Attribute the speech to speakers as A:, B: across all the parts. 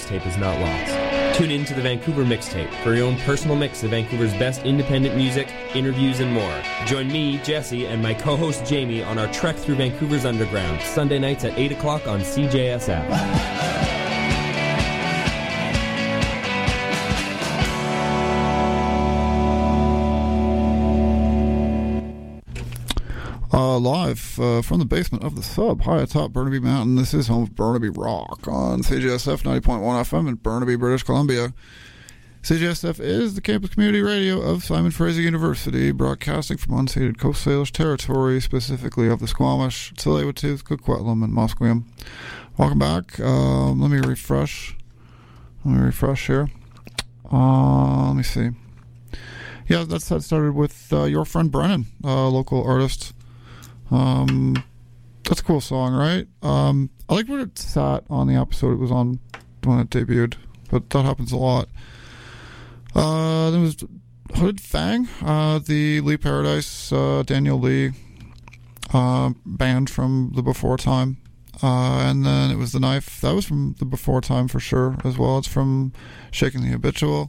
A: mixtape is not lost. Tune in to the Vancouver Mixtape for your own personal mix of Vancouver's best independent music, interviews, and more. Join me, Jesse, and my co-host Jamie on our trek through Vancouver's underground, Sunday nights at 8 o'clock on CJSF.
B: Live from the basement of the sub, high atop Burnaby Mountain. This is home of Burnaby Rock on CJSF 90.1 FM in Burnaby, British Columbia. CJSF is the campus community radio of Simon Fraser University, broadcasting from unceded Coast Salish territory, specifically of the Squamish, Tsleil-Waututh, Coquitlam, and Musqueam. Welcome back. Let me refresh here. Let me see. Yeah, that started with Your Friend Brennan, local artist. That's a cool song, right? I like where it sat on the episode it was on when it debuted, but that happens a lot. There was Hooded Fang, the Lee Paradise, Daniel Lee band from the Before Time. And then it was The Knife. That was from the Before Time for sure as well. It's from Shaking the Habitual.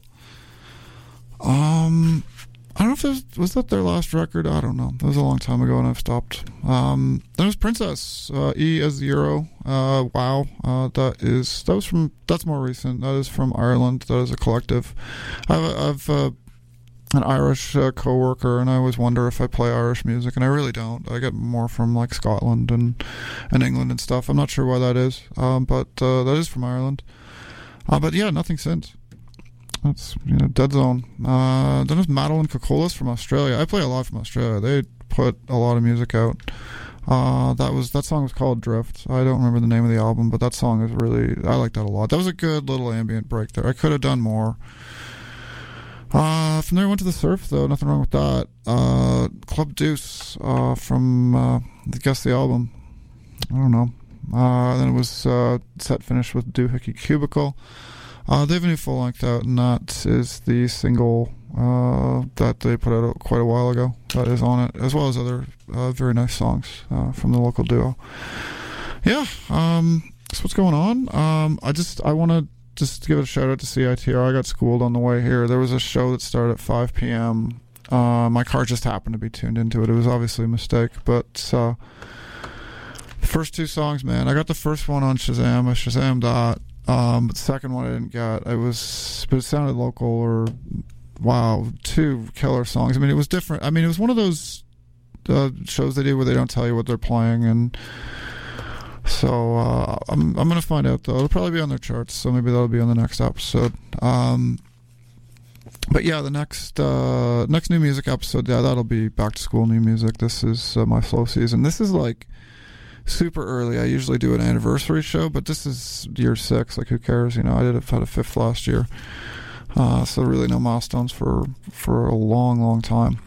B: I don't know if was that their last record. I don't know. That was a long time ago and I've stopped. Then it was Princess, E as the Euro. Wow. That's more recent. That is from Ireland. That is a collective. I've an Irish co-worker, and I always wonder if I play Irish music, and I really don't. I get more from like Scotland and England and stuff. I'm not sure why that is, but that is from Ireland. But yeah, nothing since. That's, dead zone. Then there's Madeline Kokolas from Australia. I play a lot from Australia. They put a lot of music out. That song was called Drift. I don't remember the name of the album, but that song is really, I like that a lot. That was a good little ambient break there. I could have done more. From there I went to the surf, though. Nothing wrong with that. Club Deuce from, I guess the album. I don't know. Then it was set finish with Doohickey Cubicle. They have a new full length out, and that is the single that they put out quite a while ago. That is on it, as well as other very nice songs from the local duo. Yeah, so what's going on? I want to just give a shout out to CITR. I got schooled on the way here. There was a show that started at 5 p.m. My car just happened to be tuned into it. It was obviously a mistake, but the first two songs, man. I got the first one on Shazam. I Shazammed that. But the second one I didn't get. But it sounded local, or wow, two killer songs. I mean, it was different. I mean, it was one of those shows they do where they don't tell you what they're playing, and so I'm gonna find out though. It'll probably be on their charts, so maybe that'll be on the next episode. But yeah, the next new music episode, yeah, that'll be back to school new music. This is my slow season. This is like super early. I usually do an anniversary show, but this is year 6. Like, who cares? I had a 5th last year, so really no milestones for a long time.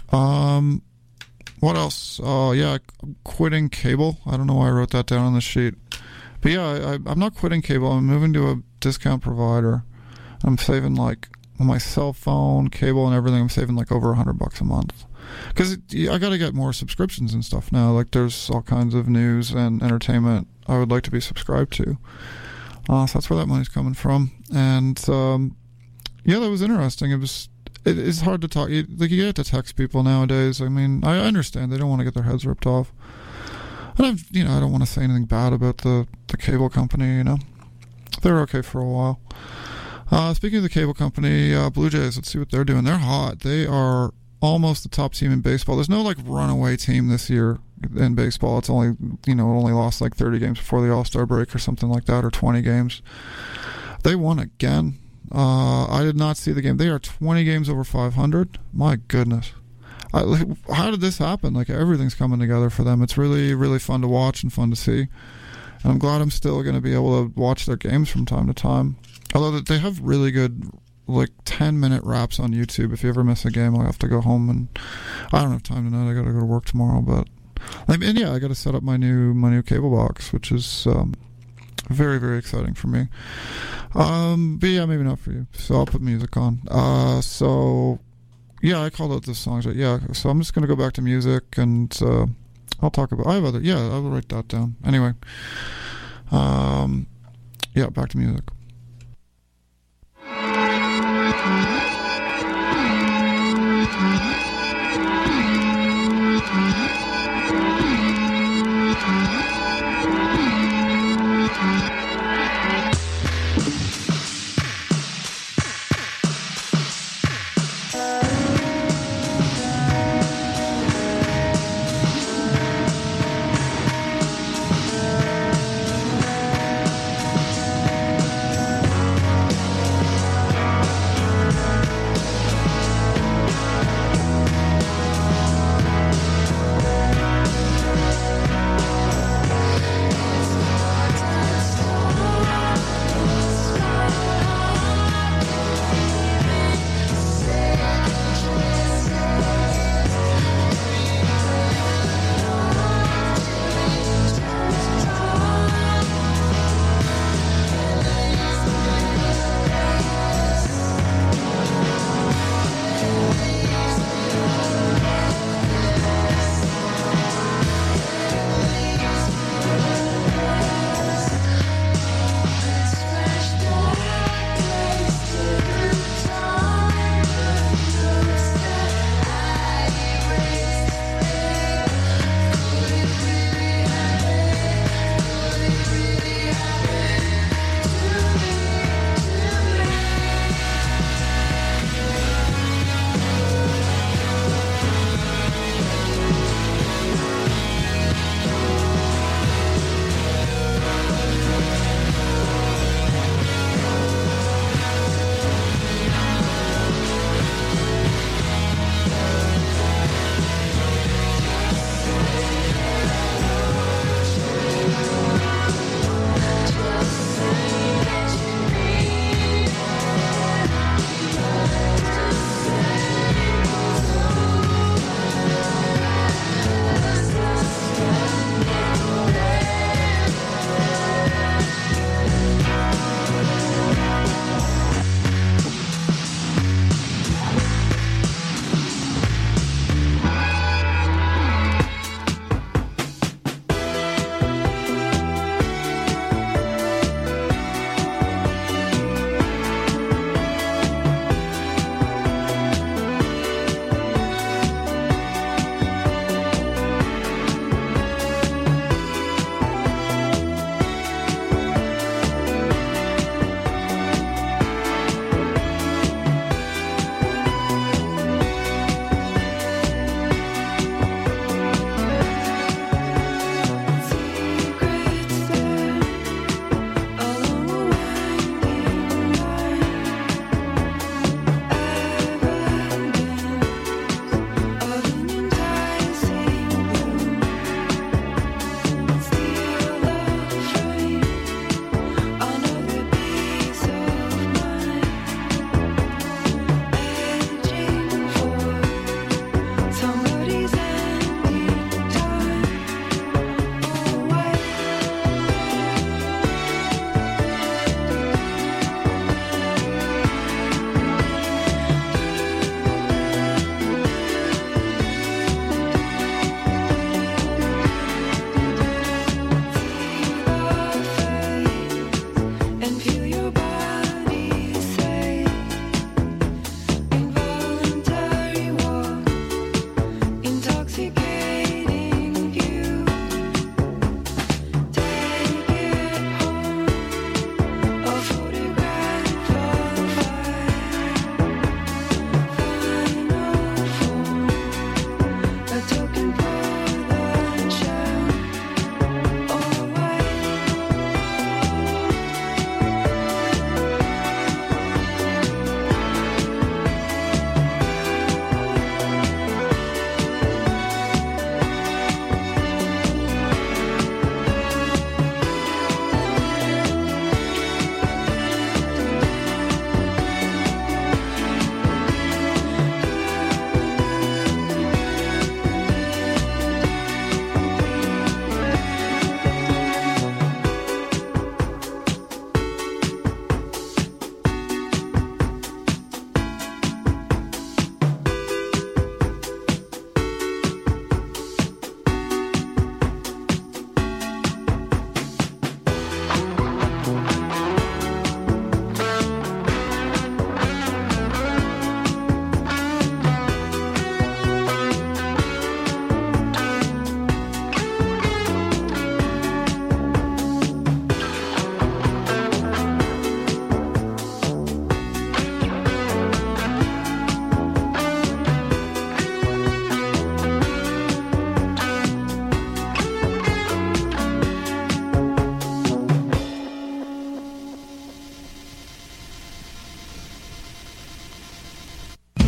B: What else? Yeah, I'm quitting cable. I don't know why I wrote that down on the sheet, but yeah, I'm not quitting cable. I'm moving to a discount provider. I'm saving, like, on my cell phone, cable, and everything. I'm saving like over $100 a month. Because I got to get more subscriptions and stuff now. Like, there's all kinds of news and entertainment I would like to be subscribed to. So that's where that money's coming from. And yeah, that was interesting. It's hard to talk. You get to text people nowadays. I mean, I understand they don't want to get their heads ripped off. And I don't want to say anything bad about the cable company. They're okay for a while. Speaking of the cable company, Blue Jays. Let's see what they're doing. They're hot. They are almost the top team in baseball. There's no like runaway team this year in baseball. It's only, it only lost like 30 games before the All-Star break or something like that, or 20 games. They won again. I did not see the game. They are 20 games over 500. My goodness. How did this happen? Like, everything's coming together for them. It's really, really fun to watch and fun to see. And I'm glad I'm still going to be able to watch their games from time to time. Although they have really good, like, 10-minute wraps on YouTube. If you ever miss a game, I'll have to go home, and I don't have time tonight. I got to go to work tomorrow, but I got to set up my new cable box, which is very, very exciting for me. But yeah, maybe not for you. So I'll put music on. So yeah, I called out the songs. Right? Yeah, so I'm just gonna go back to music, and I'll talk about. I will write that down. Anyway, yeah, back to music.